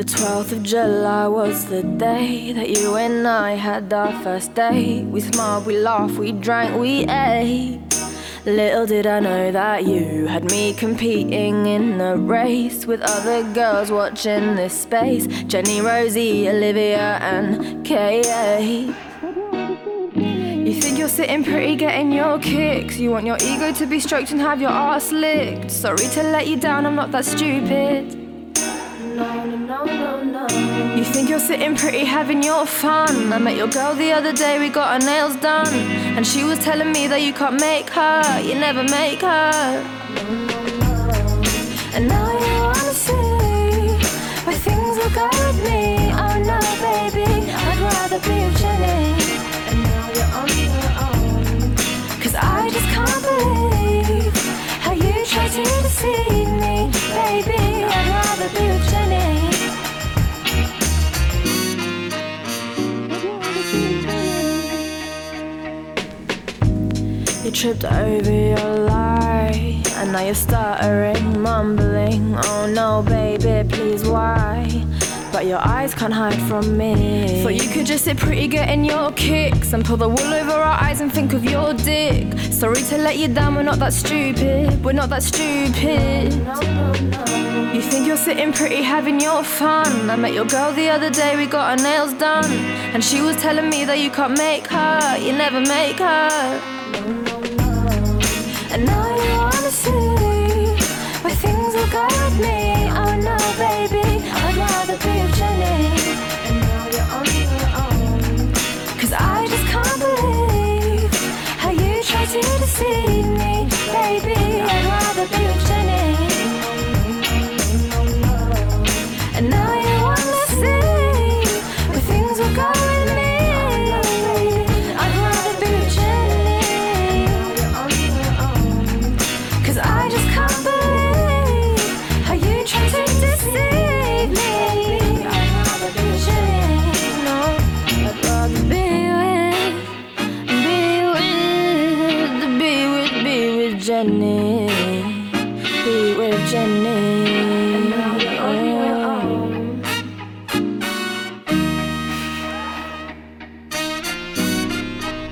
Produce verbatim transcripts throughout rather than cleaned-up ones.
The twelfth of July was the day that you and I had our first date. We smiled, we laughed, we drank, we ate. Little did I know that you had me competing in a race with other girls watching this space. Jenny, Rosie, Olivia and Kay. You think you're sitting pretty getting your kicks. You want your ego to be stroked and have your ass licked. Sorry to let you down, I'm not that stupid. No, no, no, no, no. You think you're sitting pretty having your fun. I met your girl the other day, we got our nails done, and she was telling me that you can't make her, you never make her. No, no, no. And now you wanna see where things will go with me. Oh no, baby, I'd rather be with Jenny. And now you're on your own, 'cause I just can't believe how you try to deceive me. Baby, I'd rather be with Jenny. You tripped over your lie, and now you're stuttering, mumbling. Oh no, baby, please, why? But your eyes can't hide from me. Thought you could just sit pretty getting your kicks and pull the wool over our eyes and think of your dick. Sorry to let you down, we're not that stupid. We're not that stupid. No, no, no. You think you're sitting pretty having your fun. I met your girl the other day, we got our nails done, and she was telling me that you can't make her, you never make her. No, no, no. And now you wanna see where things will go with me. Oh no, baby, I'd rather be with Jenny. And now you're on your own, 'cause I just can't believe how you try to deceive me. Baby, I'd rather be with Jenny. And now you wanna see where things will go with me. I'd rather be with Jenny. On your own, 'cause I just can't believe how you try to deceive me. I'd rather be with Jenny. No, I'd rather be with, be with, be with, be with Jenny. Be with Jenny. And now you're on your own.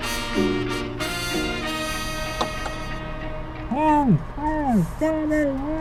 Oh, oh, Jenny.